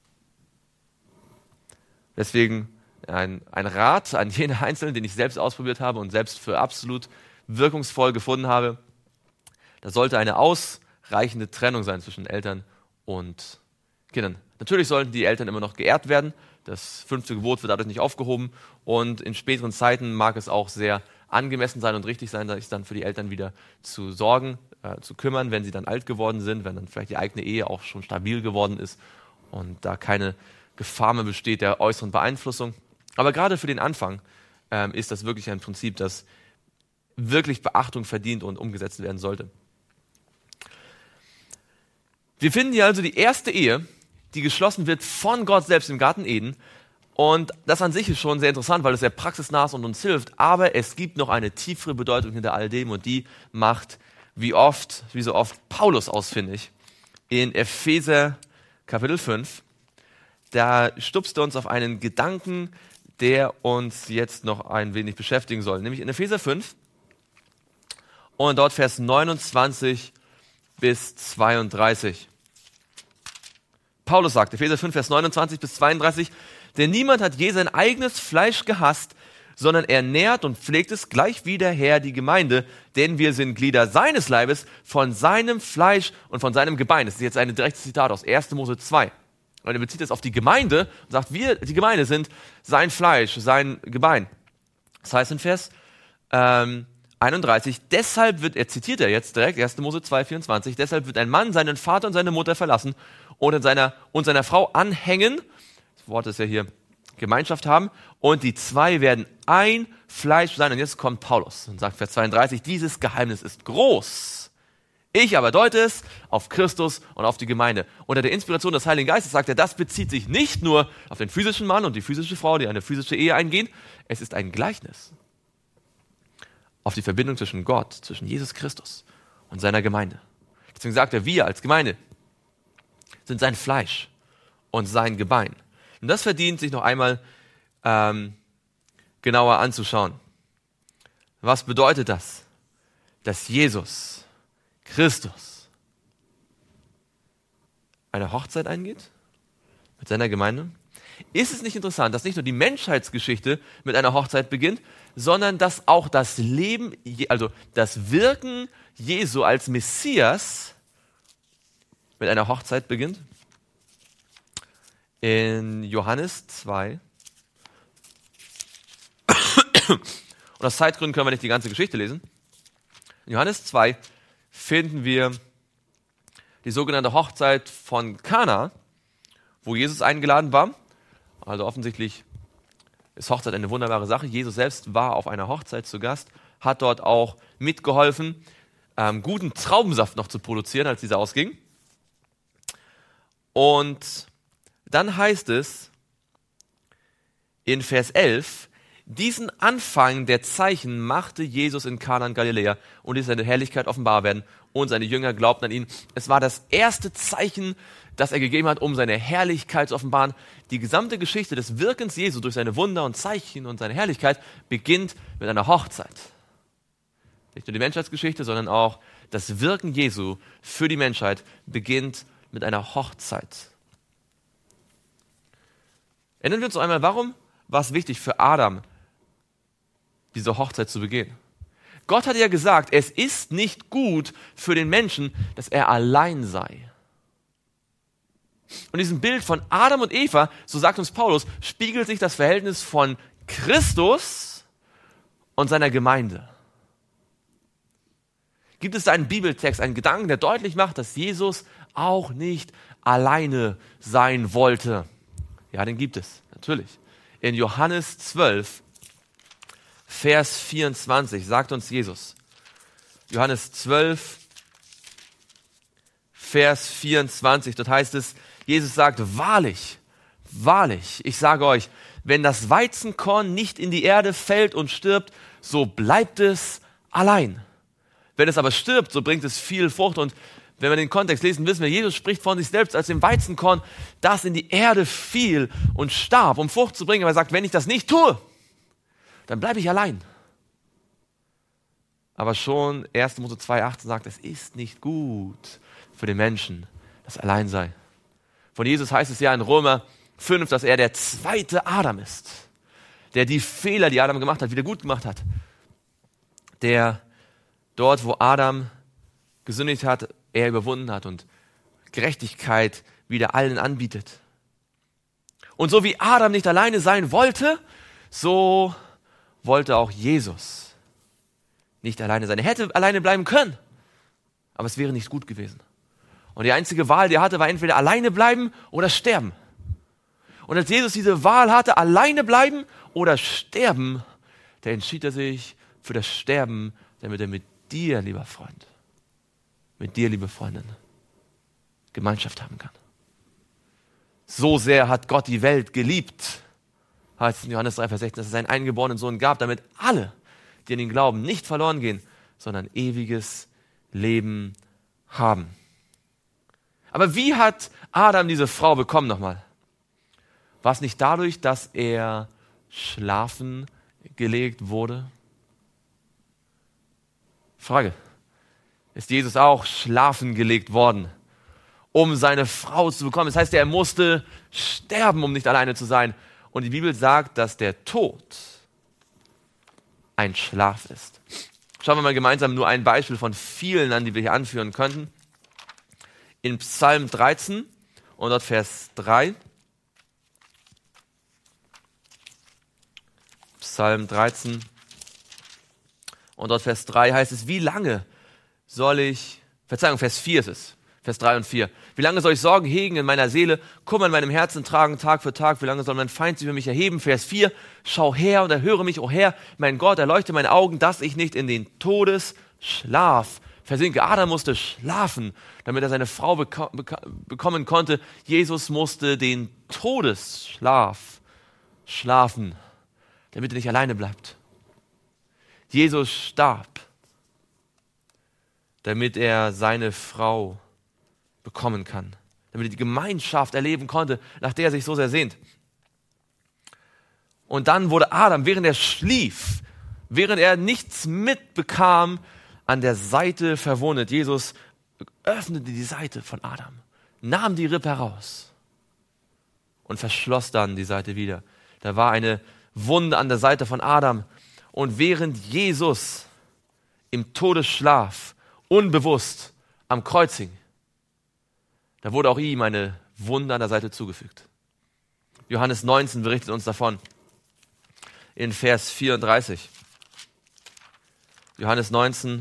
Speaker 1: Deswegen ein, ein Rat an jene Einzelnen, den ich selbst ausprobiert habe und selbst für absolut wirkungsvoll gefunden habe. Da sollte eine ausreichende Trennung sein zwischen Eltern und Kindern. Natürlich sollten die Eltern immer noch geehrt werden. Das fünfte Gebot wird dadurch nicht aufgehoben. Und in späteren Zeiten mag es auch sehr angemessen sein und richtig sein, sich dann für die Eltern wieder zu sorgen, äh, zu kümmern, wenn sie dann alt geworden sind, wenn dann vielleicht die eigene Ehe auch schon stabil geworden ist und da keine Gefahr mehr besteht der äußeren Beeinflussung. Aber gerade für den Anfang ähm, ist das wirklich ein Prinzip, das wirklich Beachtung verdient und umgesetzt werden sollte. Wir finden hier also die erste Ehe, die geschlossen wird von Gott selbst im Garten Eden. Und das an sich ist schon sehr interessant, weil es sehr praxisnah ist und uns hilft. Aber es gibt noch eine tiefere Bedeutung hinter all dem und die macht wie oft, wie so oft Paulus ausfindig. In Epheser Kapitel fünf, da stupst er uns auf einen Gedanken, der uns jetzt noch ein wenig beschäftigen soll. Nämlich in Epheser fünf und dort Vers neunundzwanzig bis zweiunddreißig. Paulus sagt, Epheser fünf, Vers neunundzwanzig bis zweiunddreißig, denn niemand hat je sein eigenes Fleisch gehasst, sondern er nährt und pflegt es gleich wie der Herr die Gemeinde, denn wir sind Glieder seines Leibes, von seinem Fleisch und von seinem Gebein. Das ist jetzt ein direktes Zitat aus erster Mose zwei. Und er bezieht es auf die Gemeinde und sagt, wir, die Gemeinde, sind sein Fleisch, sein Gebein. Das heißt in Vers ähm, einunddreißig, deshalb wird, er zitiert er jetzt direkt, erster Mose zwei, vierundzwanzig, deshalb wird ein Mann seinen Vater und seine Mutter verlassen und, in seiner, und seiner Frau anhängen, das Wort ist ja hier Gemeinschaft haben, und die zwei werden ein Fleisch sein. Und jetzt kommt Paulus und sagt Vers zweiunddreißig, dieses Geheimnis ist groß. Ich aber deute es auf Christus und auf die Gemeinde. Unter der Inspiration des Heiligen Geistes sagt er, das bezieht sich nicht nur auf den physischen Mann und die physische Frau, die eine physische Ehe eingehen. Es ist ein Gleichnis auf die Verbindung zwischen Gott, zwischen Jesus Christus und seiner Gemeinde. Deswegen sagt er, wir als Gemeinde sind sein Fleisch und sein Gebein. Und das verdient sich noch einmal ähm, genauer anzuschauen. Was bedeutet das? Dass Jesus Christus eine Hochzeit eingeht mit seiner Gemeinde? Ist es nicht interessant, dass nicht nur die Menschheitsgeschichte mit einer Hochzeit beginnt, sondern dass auch das Leben, also das Wirken Jesu als Messias mit einer Hochzeit beginnt? In Johannes zwei. Und aus Zeitgründen können wir nicht die ganze Geschichte lesen. In Johannes zwei finden wir die sogenannte Hochzeit von Kana, wo Jesus eingeladen war. Also offensichtlich ist Hochzeit eine wunderbare Sache. Jesus selbst war auf einer Hochzeit zu Gast, hat dort auch mitgeholfen, ähm, guten Traubensaft noch zu produzieren, als dieser ausging. Und dann heißt es in Vers elf, diesen Anfang der Zeichen machte Jesus in Kana in Galiläa und ließ seine Herrlichkeit offenbar werden und seine Jünger glaubten an ihn. Es war das erste Zeichen, das er gegeben hat, um seine Herrlichkeit zu offenbaren. Die gesamte Geschichte des Wirkens Jesu durch seine Wunder und Zeichen und seine Herrlichkeit beginnt mit einer Hochzeit. Nicht nur die Menschheitsgeschichte, sondern auch das Wirken Jesu für die Menschheit beginnt mit einer Hochzeit. Erinnern wir uns noch einmal, warum war es wichtig für Adam, diese Hochzeit zu begehen? Gott hat ja gesagt, es ist nicht gut für den Menschen, dass er allein sei. Und in diesem Bild von Adam und Eva, so sagt uns Paulus, spiegelt sich das Verhältnis von Christus und seiner Gemeinde. Gibt es da einen Bibeltext, einen Gedanken, der deutlich macht, dass Jesus auch nicht alleine sein wollte? Ja, den gibt es, natürlich. In Johannes zwölf, Vers vierundzwanzig sagt uns Jesus. Johannes zwölf, Vers vierundzwanzig, dort heißt es, Jesus sagt, wahrlich, wahrlich, ich sage euch, wenn das Weizenkorn nicht in die Erde fällt und stirbt, so bleibt es allein. Wenn es aber stirbt, so bringt es viel Frucht. Und wenn wir den Kontext lesen, wissen wir, Jesus spricht von sich selbst als dem Weizenkorn, das in die Erde fiel und starb, um Frucht zu bringen. Aber er sagt, wenn ich das nicht tue, dann bleibe ich allein. Aber schon erster Mose zwei achtzehn sagt, es ist nicht gut für den Menschen, das allein sei. Von Jesus heißt es ja in Römer fünf, dass er der zweite Adam ist, der die Fehler, die Adam gemacht hat, wieder gut gemacht hat. Der dort, wo Adam gesündigt hat, er überwunden hat und Gerechtigkeit wieder allen anbietet. Und so wie Adam nicht alleine sein wollte, so wollte auch Jesus nicht alleine sein. Er hätte alleine bleiben können, aber es wäre nicht gut gewesen. Und die einzige Wahl, die er hatte, war entweder alleine bleiben oder sterben. Und als Jesus diese Wahl hatte, alleine bleiben oder sterben, da entschied er sich für das Sterben, damit er mit dir, lieber Freund, mit dir, liebe Freundin, Gemeinschaft haben kann. So sehr hat Gott die Welt geliebt, heißt es in Johannes drei, Vers sechzehn, dass es seinen eingeborenen Sohn gab, damit alle, die an ihn glauben, nicht verloren gehen, sondern ewiges Leben haben. Aber wie hat Adam diese Frau bekommen nochmal? War es nicht dadurch, dass er schlafen gelegt wurde? Frage. Ist Jesus auch schlafen gelegt worden, um seine Frau zu bekommen? Das heißt, er musste sterben, um nicht alleine zu sein. Und die Bibel sagt, dass der Tod ein Schlaf ist. Schauen wir mal gemeinsam nur ein Beispiel von vielen an, die wir hier anführen könnten. In Psalm dreizehn und dort Vers drei. Psalm dreizehn und dort Vers drei heißt es, wie lange soll ich, Verzeihung, Vers vier ist es, Vers drei und vier. Wie lange soll ich Sorgen hegen in meiner Seele, Kummer in meinem Herzen tragen, Tag für Tag? Wie lange soll mein Feind sich über mich erheben? Vers vier, schau her und erhöre mich, o Herr, mein Gott, erleuchte meine Augen, dass ich nicht in den Todesschlaf versinke. Adam musste schlafen, damit er seine Frau beko- beko- bekommen konnte. Jesus musste den Todesschlaf schlafen, damit er nicht alleine bleibt. Jesus starb, damit er seine Frau bekommen kann, damit er die Gemeinschaft erleben konnte, nach der er sich so sehr sehnt. Und dann wurde Adam, während er schlief, während er nichts mitbekam, an der Seite verwundet. Jesus öffnete die Seite von Adam, nahm die Rippe heraus und verschloss dann die Seite wieder. Da war eine Wunde an der Seite von Adam. Und während Jesus im Todesschlaf unbewusst am Kreuz hing, da wurde auch ihm eine Wunde an der Seite zugefügt. Johannes neunzehn berichtet uns davon in Vers vierunddreißig. Johannes neunzehn,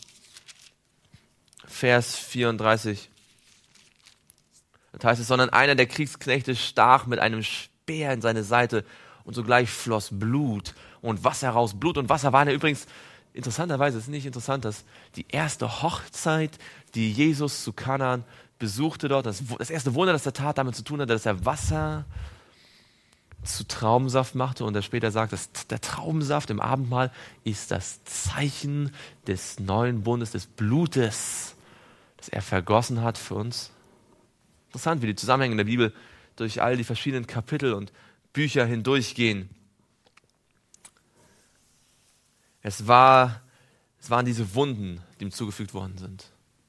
Speaker 1: Vers vierunddreißig. Das heißt es, sondern einer der Kriegsknechte stach mit einem Speer in seine Seite und sogleich floss Blut und Wasser raus. Blut und Wasser waren ja übrigens, interessanterweise, es ist nicht interessant, dass die erste Hochzeit, die Jesus zu Kanaan besuchte dort, das, das erste Wunder, das er tat, damit zu tun hatte, dass er Wasser zu Traubensaft machte und er später sagt, dass der Traubensaft im Abendmahl ist das Zeichen des neuen Bundes, des Blutes, das er vergossen hat für uns. Interessant, wie die Zusammenhänge in der Bibel durch all die verschiedenen Kapitel und Bücher hindurchgehen. Es, war, es waren diese Wunden, die ihm zugefügt worden sind,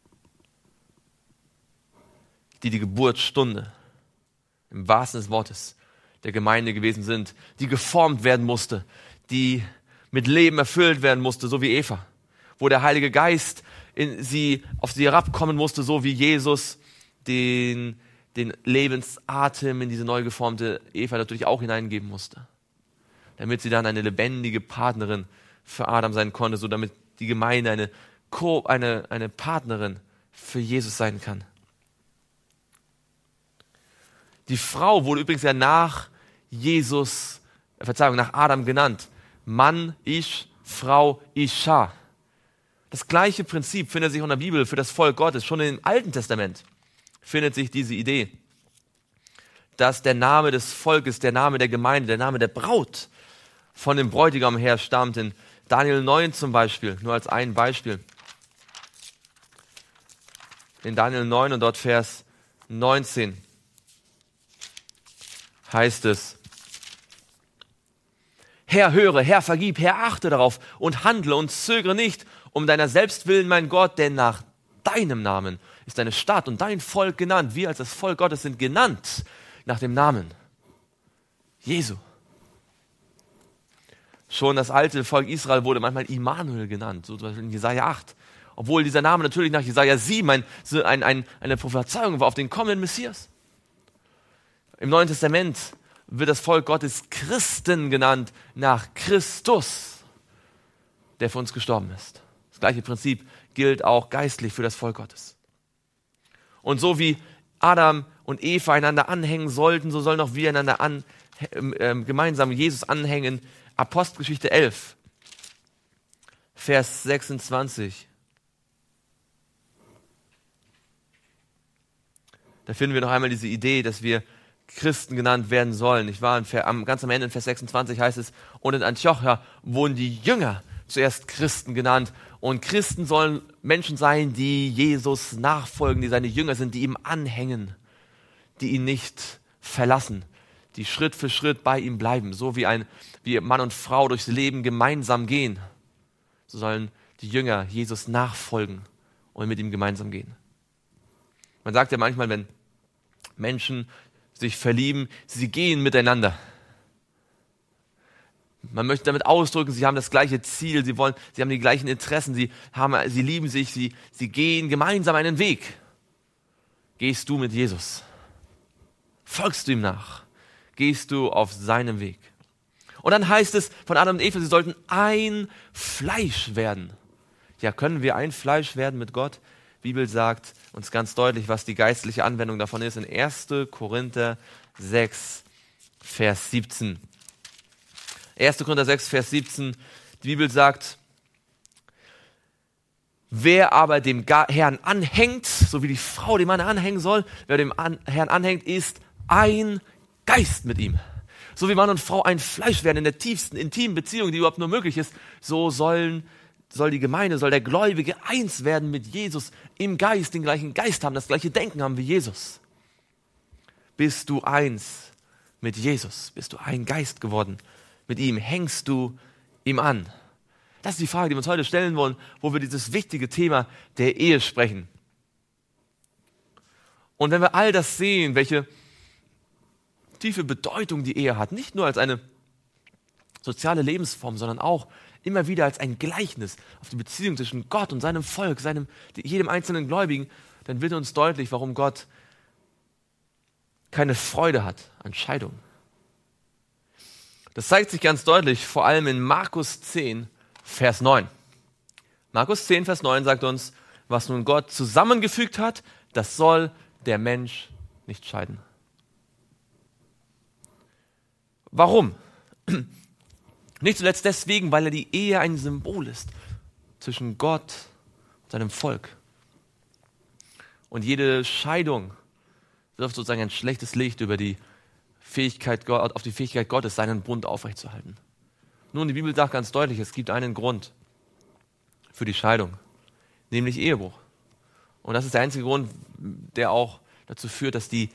Speaker 1: die die Geburtsstunde im wahrsten des Wortes der Gemeinde gewesen sind, die geformt werden musste, die mit Leben erfüllt werden musste, so wie Eva, wo der Heilige Geist in sie, auf sie herabkommen musste, so wie Jesus den, den Lebensatem in diese neu geformte Eva natürlich auch hineingeben musste, damit sie dann eine lebendige Partnerin für Adam sein konnte, so damit die Gemeinde eine Co- eine, eine Partnerin für Jesus sein kann. Die Frau wurde übrigens ja nach Jesus, Verzeihung, nach Adam genannt. Mann, Ish, Frau, Isha. Das gleiche Prinzip findet sich in der Bibel für das Volk Gottes. Schon im Alten Testament findet sich diese Idee, dass der Name des Volkes, der Name der Gemeinde, der Name der Braut von dem Bräutigam her stammt. In Daniel neun zum Beispiel, nur als ein Beispiel. In Daniel neun und dort Vers neunzehn heißt es: Herr, höre, Herr, vergib, Herr, achte darauf und handle und zögere nicht um deiner selbst willen, mein Gott, denn nach deinem Namen ist deine Stadt und dein Volk genannt. Wir als das Volk Gottes sind genannt nach dem Namen Jesu. Schon das alte Volk Israel wurde manchmal Immanuel genannt, so zum Beispiel in Jesaja acht. Obwohl dieser Name natürlich nach Jesaja sieben ein, ein, ein, eine Prophezeiung war auf den kommenden Messias. Im Neuen Testament wird das Volk Gottes Christen genannt nach Christus, der für uns gestorben ist. Das gleiche Prinzip gilt auch geistlich für das Volk Gottes. Und so wie Adam und Eva einander anhängen sollten, so sollen auch wir einander an, äh, gemeinsam Jesus anhängen. Apostelgeschichte elf, Vers sechsundzwanzig. Da finden wir noch einmal diese Idee, dass wir Christen genannt werden sollen. Ich war am, ganz am Ende in Vers sechsundzwanzig heißt es, und in Antiochia wurden die Jünger zuerst Christen genannt. Und Christen sollen Menschen sein, die Jesus nachfolgen, die seine Jünger sind, die ihm anhängen, die ihn nicht verlassen, die Schritt für Schritt bei ihm bleiben. So wie ein wie Mann und Frau durchs Leben gemeinsam gehen, so sollen die Jünger Jesus nachfolgen und mit ihm gemeinsam gehen. Man sagt ja manchmal, wenn Menschen sich verlieben, sie gehen miteinander. Man möchte damit ausdrücken, sie haben das gleiche Ziel, sie wollen, sie haben die gleichen Interessen, sie haben, sie lieben sich, sie, sie gehen gemeinsam einen Weg. Gehst du mit Jesus? Folgst du ihm nach? Gehst du auf seinem Weg? Und dann heißt es von Adam und Eva, sie sollten ein Fleisch werden. Ja, können wir ein Fleisch werden mit Gott? Die Bibel sagt uns ganz deutlich, was die geistliche Anwendung davon ist. In erster Korinther sechs, Vers siebzehn. erster Korinther sechs, Vers siebzehn. Die Bibel sagt, wer aber dem Herrn anhängt, so wie die Frau dem Mann anhängen soll, wer dem Herrn anhängt, ist ein Geist mit ihm. So wie Mann und Frau ein Fleisch werden in der tiefsten, intimen Beziehung, die überhaupt nur möglich ist, so sollen, soll die Gemeinde, soll der Gläubige eins werden mit Jesus im Geist, den gleichen Geist haben, das gleiche Denken haben wie Jesus. Bist du eins mit Jesus? Bist du ein Geist geworden mit ihm? Hängst du ihm an? Das ist die Frage, die wir uns heute stellen wollen, wo wir dieses wichtige Thema der Ehe sprechen. Und wenn wir all das sehen, welche tiefe Bedeutung die Ehe hat, nicht nur als eine soziale Lebensform, sondern auch immer wieder als ein Gleichnis auf die Beziehung zwischen Gott und seinem Volk, seinem, jedem einzelnen Gläubigen, dann wird uns deutlich, warum Gott keine Freude hat an Scheidung. Das zeigt sich ganz deutlich, vor allem in Markus zehn, Vers neun. Markus zehn, Vers neun sagt uns, was nun Gott zusammengefügt hat, das soll der Mensch nicht scheiden. Warum? Nicht zuletzt deswegen, weil er die Ehe ein Symbol ist zwischen Gott und seinem Volk. Und jede Scheidung wirft sozusagen ein schlechtes Licht über die Fähigkeit, auf die Fähigkeit Gottes, seinen Bund aufrechtzuerhalten. Nun, die Bibel sagt ganz deutlich, es gibt einen Grund für die Scheidung, nämlich Ehebruch. Und das ist der einzige Grund, der auch dazu führt, dass die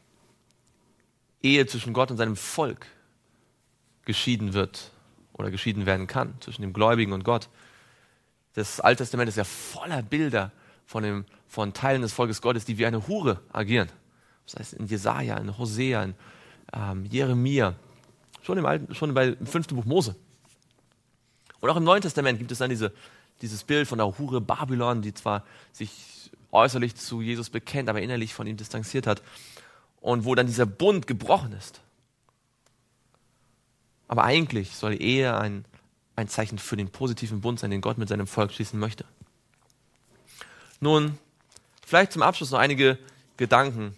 Speaker 1: Ehe zwischen Gott und seinem Volk geschieden wird oder geschieden werden kann, zwischen dem Gläubigen und Gott. Das Alte Testament ist ja voller Bilder von, dem, von Teilen des Volkes Gottes, die wie eine Hure agieren. Das heißt in Jesaja, in Hosea, in ähm, Jeremia, schon im, Alten, schon bei, im fünften Buch Mose. Und auch im Neuen Testament gibt es dann diese, dieses Bild von der Hure Babylon, die zwar sich äußerlich zu Jesus bekennt, aber innerlich von ihm distanziert hat. Und wo dann dieser Bund gebrochen ist. Aber eigentlich soll die Ehe ein, ein Zeichen für den positiven Bund sein, den Gott mit seinem Volk schließen möchte. Nun, vielleicht zum Abschluss noch einige Gedanken,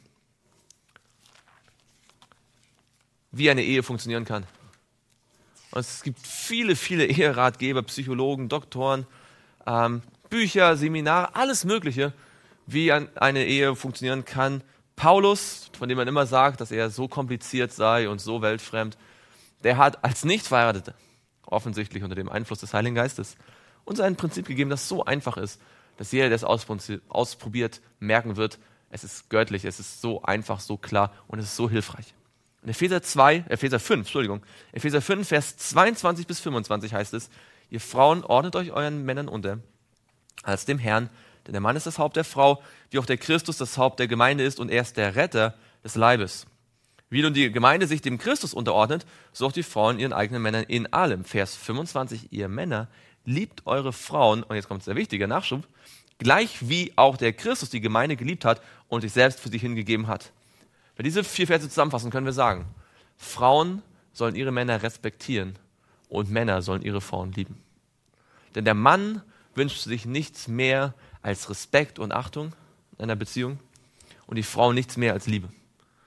Speaker 1: wie eine Ehe funktionieren kann. Und es gibt viele, viele Eheratgeber, Psychologen, Doktoren, ähm, Bücher, Seminare, alles Mögliche, wie ein, eine Ehe funktionieren kann. Paulus, von dem man immer sagt, dass er so kompliziert sei und so weltfremd, der hat als Nichtverheirateter, offensichtlich unter dem Einfluss des Heiligen Geistes, uns ein Prinzip gegeben, das so einfach ist, dass jeder, der es ausprobiert, merken wird, es ist göttlich, es ist so einfach, so klar und es ist so hilfreich. In Epheser zwei, Epheser fünf, Entschuldigung, Epheser fünf, Vers zweiundzwanzig bis fünfundzwanzig heißt es, ihr Frauen ordnet euch euren Männern unter, als dem Herrn, denn der Mann ist das Haupt der Frau, wie auch der Christus das Haupt der Gemeinde ist und er ist der Retter des Leibes. Wie nun die Gemeinde sich dem Christus unterordnet, so auch die Frauen ihren eigenen Männern in allem. Vers fünfundzwanzig, ihr Männer, liebt eure Frauen, und jetzt kommt der wichtige Nachschub, gleich wie auch der Christus die Gemeinde geliebt hat und sich selbst für sie hingegeben hat. Wenn diese vier Verse zusammenfassen, können wir sagen, Frauen sollen ihre Männer respektieren und Männer sollen ihre Frauen lieben. Denn der Mann wünscht sich nichts mehr als Respekt und Achtung in einer Beziehung und die Frau nichts mehr als Liebe.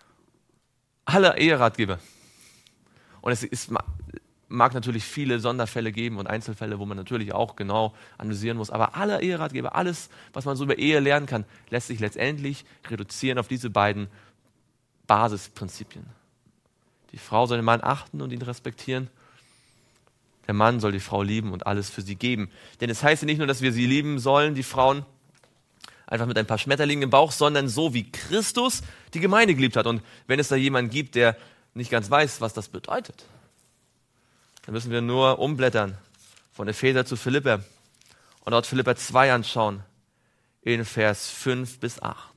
Speaker 1: Alle Eheratgeber. Und es ist, mag natürlich viele Sonderfälle geben und Einzelfälle, wo man natürlich auch genau analysieren muss, aber alle Eheratgeber, alles, was man so über Ehe lernen kann, lässt sich letztendlich reduzieren auf diese beiden Basisprinzipien. Die Frau soll den Mann achten und ihn respektieren. Der Mann soll die Frau lieben und alles für sie geben. Denn es heißt ja nicht nur, dass wir sie lieben sollen, die Frauen, einfach mit ein paar Schmetterlingen im Bauch, sondern so wie Christus die Gemeinde geliebt hat. Und wenn es da jemanden gibt, der nicht ganz weiß, was das bedeutet, dann müssen wir nur umblättern von Epheser zu Philipper und dort Philipper zwei anschauen in Vers fünf bis acht.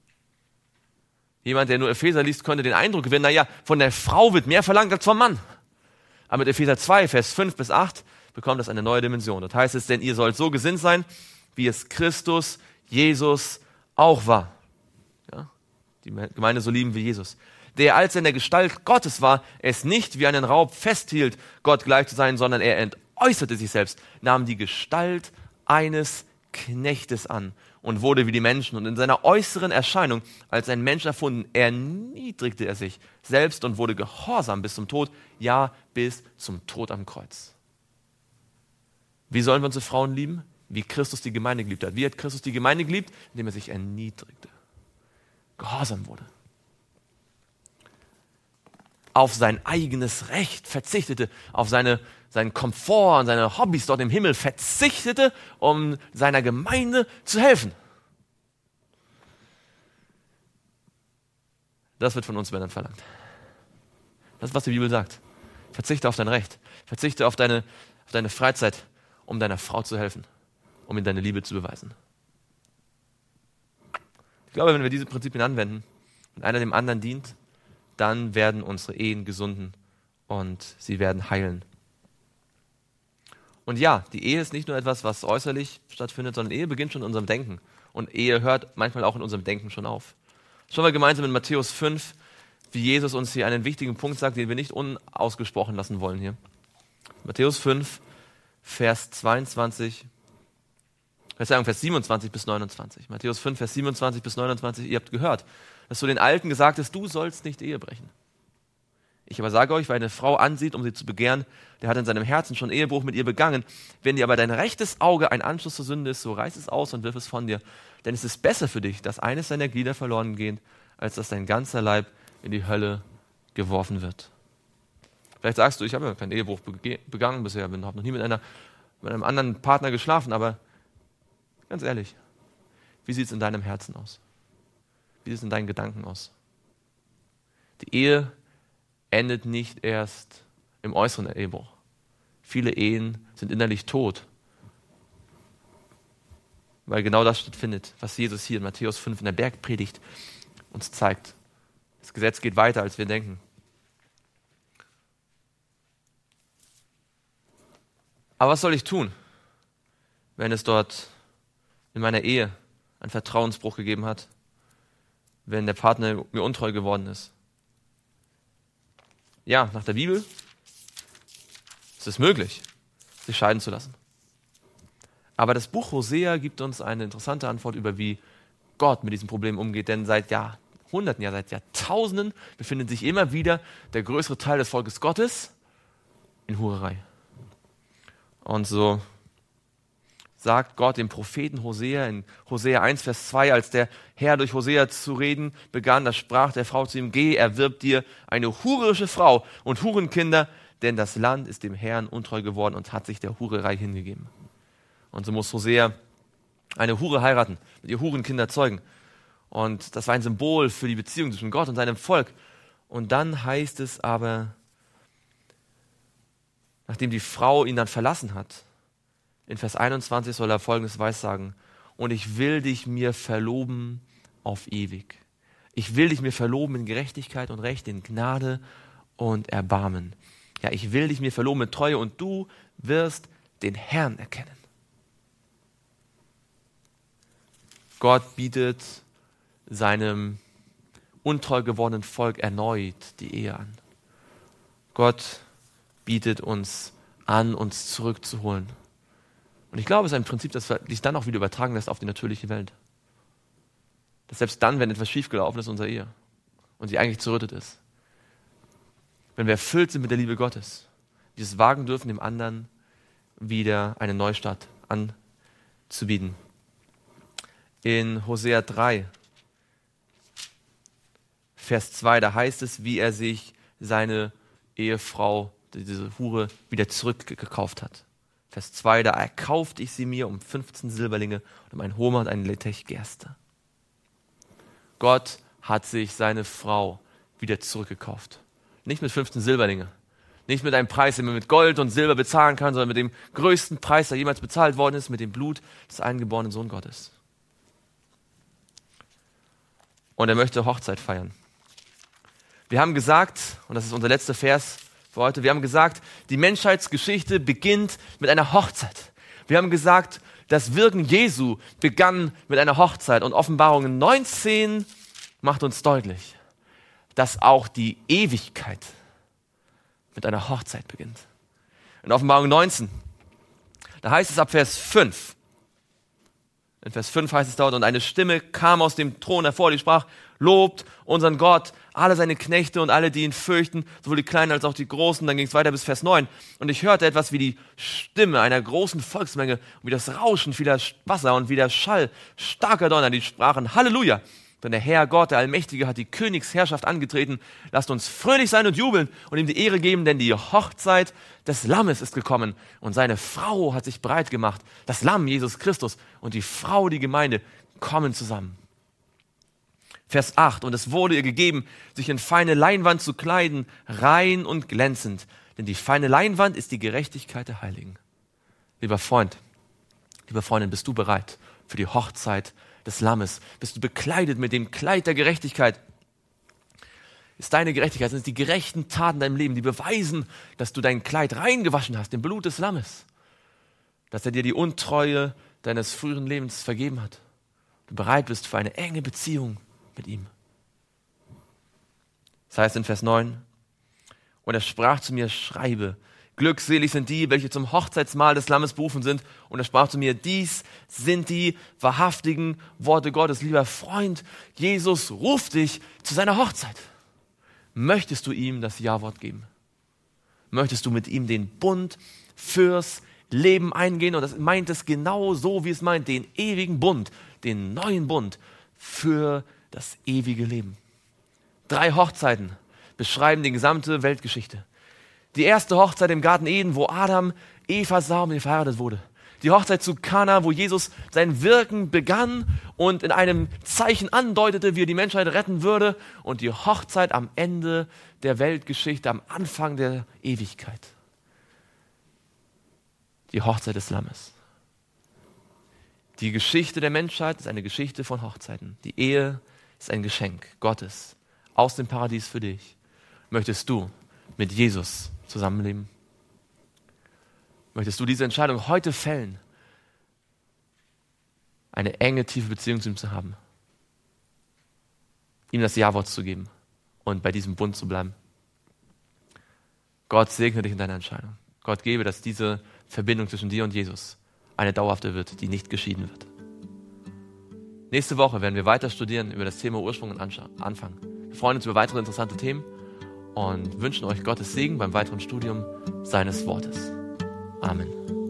Speaker 1: Jemand, der nur Epheser liest, könnte den Eindruck gewinnen, naja, von der Frau wird mehr verlangt als vom Mann. Aber mit Epheser zwei, Vers fünf bis acht bekommt das eine neue Dimension. Dort heißt es, denn ihr sollt so gesinnt sein, wie es Christus, Jesus auch war. Ja? Die Gemeinde so lieben wie Jesus. Der, als er in der Gestalt Gottes war, es nicht wie einen Raub festhielt, Gott gleich zu sein, sondern er entäußerte sich selbst, nahm die Gestalt eines Knechtes an und wurde wie die Menschen. Und in seiner äußeren Erscheinung, als ein Mensch erfunden, erniedrigte er sich selbst und wurde gehorsam bis zum Tod, ja, bis zum Tod am Kreuz. Wie sollen wir unsere Frauen lieben? Wie Christus die Gemeinde geliebt hat. Wie hat Christus die Gemeinde geliebt? Indem er sich erniedrigte, gehorsam wurde, auf sein eigenes Recht verzichtete, auf seine, seinen Komfort und seine Hobbys dort im Himmel verzichtete, um seiner Gemeinde zu helfen. Das wird von uns Männern verlangt. Das ist, was die Bibel sagt. Verzichte auf dein Recht. Verzichte auf deine, auf deine Freizeit, um deiner Frau zu helfen, um ihm deine Liebe zu beweisen. Ich glaube, wenn wir diese Prinzipien anwenden und einer dem anderen dient, dann werden unsere Ehen gesunden und sie werden heilen. Und ja, die Ehe ist nicht nur etwas, was äußerlich stattfindet, sondern Ehe beginnt schon in unserem Denken. Und Ehe hört manchmal auch in unserem Denken schon auf. Schauen wir gemeinsam in Matthäus fünf, wie Jesus uns hier einen wichtigen Punkt sagt, den wir nicht unausgesprochen lassen wollen hier. Matthäus fünf, Vers zweiundzwanzig, Vers siebenundzwanzig bis neunundzwanzig. Matthäus fünf, Vers siebenundzwanzig bis neunundzwanzig. Ihr habt gehört, dass zu den Alten gesagt ist, du sollst nicht Ehe brechen. Ich aber sage euch, wer eine Frau ansieht, um sie zu begehren, der hat in seinem Herzen schon Ehebruch mit ihr begangen. Wenn dir aber dein rechtes Auge ein Anschluss zur Sünde ist, so reiß es aus und wirf es von dir. Denn es ist besser für dich, dass eines deiner Glieder verloren geht, als dass dein ganzer Leib in die Hölle geworfen wird. Vielleicht sagst du, ich habe ja keinen Ehebruch begangen bisher, habe noch nie mit, einer, mit einem anderen Partner geschlafen, aber ganz ehrlich, wie sieht es in deinem Herzen aus? Wie sieht es in deinen Gedanken aus? Die Ehe endet nicht erst im äußeren Ehebruch. Viele Ehen sind innerlich tot, weil genau das stattfindet, was Jesus hier in Matthäus fünf in der Bergpredigt uns zeigt. Das Gesetz geht weiter, als wir denken. Aber was soll ich tun, wenn es dort in meiner Ehe einen Vertrauensbruch gegeben hat, wenn der Partner mir untreu geworden ist? Ja, nach der Bibel ist es möglich, sich scheiden zu lassen. Aber das Buch Hosea gibt uns eine interessante Antwort über, wie Gott mit diesem Problem umgeht. Denn seit Jahrhunderten, ja seit Jahrtausenden befindet sich immer wieder der größere Teil des Volkes Gottes in Hurerei. Und so sagt Gott dem Propheten Hosea in Hosea eins, Vers zwei, als der Herr durch Hosea zu reden begann, da sprach der Frau zu ihm: Geh, erwirb dir eine hurerische Frau und Hurenkinder, denn das Land ist dem Herrn untreu geworden und hat sich der Hurerei hingegeben. Und so muss Hosea eine Hure heiraten, mit ihr Hurenkinder zeugen. Und das war ein Symbol für die Beziehung zwischen Gott und seinem Volk. Und dann heißt es aber, nachdem die Frau ihn dann verlassen hat, in Vers einundzwanzig soll er Folgendes weissagen: Und ich will dich mir verloben auf ewig. Ich will dich mir verloben in Gerechtigkeit und Recht, in Gnade und Erbarmen. Ja, ich will dich mir verloben mit Treue und du wirst den Herrn erkennen. Gott bietet seinem untreu gewordenen Volk erneut die Ehe an. Gott bietet uns an, uns zurückzuholen. Und ich glaube, es ist ein Prinzip, das sich dann auch wieder übertragen lässt auf die natürliche Welt. Dass selbst dann, wenn etwas schiefgelaufen ist in unserer Ehe und sie eigentlich zerrüttet ist, wenn wir erfüllt sind mit der Liebe Gottes, wir es wagen dürfen, dem anderen wieder eine Neustart anzubieten. In Hosea drei, Vers zwei, da heißt es, wie er sich seine Ehefrau, diese Hure, wieder zurückgekauft hat. Vers zwei, da erkaufte ich sie mir um fünfzehn Silberlinge und um ein Homer und einen Letech Gerste. Gott hat sich seine Frau wieder zurückgekauft. Nicht mit fünfzehn Silberlinge, nicht mit einem Preis, den man mit Gold und Silber bezahlen kann, sondern mit dem größten Preis, der jemals bezahlt worden ist, mit dem Blut des eingeborenen Sohn Gottes. Und er möchte Hochzeit feiern. Wir haben gesagt, und das ist unser letzter Vers für heute, wir haben gesagt, die Menschheitsgeschichte beginnt mit einer Hochzeit. Wir haben gesagt, das Wirken Jesu begann mit einer Hochzeit. Und Offenbarung neunzehn macht uns deutlich, dass auch die Ewigkeit mit einer Hochzeit beginnt. In Offenbarung neunzehn, da heißt es ab Vers fünf, in Vers fünf heißt es dort: Und eine Stimme kam aus dem Thron hervor, die sprach: Lobt unseren Gott, alle seine Knechte und alle, die ihn fürchten, sowohl die Kleinen als auch die Großen. Dann ging es weiter bis Vers neun. Und ich hörte etwas wie die Stimme einer großen Volksmenge und wie das Rauschen vieler Wasser und wie der Schall starker Donner, die sprachen: Halleluja! Denn der Herr Gott, der Allmächtige, hat die Königsherrschaft angetreten. Lasst uns fröhlich sein und jubeln und ihm die Ehre geben, denn die Hochzeit des Lammes ist gekommen und seine Frau hat sich bereit gemacht. Das Lamm, Jesus Christus, und die Frau, die Gemeinde, kommen zusammen. Vers acht, und es wurde ihr gegeben, sich in feine Leinwand zu kleiden, rein und glänzend. Denn die feine Leinwand ist die Gerechtigkeit der Heiligen. Lieber Freund, liebe Freundin, bist du bereit für die Hochzeit des Lammes? Bist du bekleidet mit dem Kleid der Gerechtigkeit? Ist deine Gerechtigkeit, sind es die gerechten Taten in deinem Leben, die beweisen, dass du dein Kleid reingewaschen hast, im Blut des Lammes? Dass er dir die Untreue deines früheren Lebens vergeben hat. Du bereit bist für eine enge Beziehung mit ihm. Das heißt in Vers neun, und er sprach zu mir: Schreibe, glückselig sind die, welche zum Hochzeitsmahl des Lammes berufen sind. Und er sprach zu mir: Dies sind die wahrhaftigen Worte Gottes. Lieber Freund, Jesus ruft dich zu seiner Hochzeit. Möchtest du ihm das Ja-Wort geben? Möchtest du mit ihm den Bund fürs Leben eingehen? Und das meint es genau so, wie es meint, den ewigen Bund, den neuen Bund für das ewige Leben. Drei Hochzeiten beschreiben die gesamte Weltgeschichte. Die erste Hochzeit im Garten Eden, wo Adam Eva sah und verheiratet wurde. Die Hochzeit zu Kana, wo Jesus sein Wirken begann und in einem Zeichen andeutete, wie er die Menschheit retten würde. Und die Hochzeit am Ende der Weltgeschichte, am Anfang der Ewigkeit. Die Hochzeit des Lammes. Die Geschichte der Menschheit ist eine Geschichte von Hochzeiten. Die Ehe ist ein Geschenk Gottes aus dem Paradies für dich. Möchtest du mit Jesus zusammenleben? Möchtest du diese Entscheidung heute fällen, eine enge, tiefe Beziehung zu ihm zu haben, ihm das Ja-Wort zu geben und bei diesem Bund zu bleiben? Gott segne dich in deiner Entscheidung. Gott gebe, dass diese Verbindung zwischen dir und Jesus eine dauerhafte wird, die nicht geschieden wird. Nächste Woche werden wir weiter studieren über das Thema Ursprung und Anfang. Wir freuen uns über weitere interessante Themen und wünschen euch Gottes Segen beim weiteren Studium seines Wortes. Amen.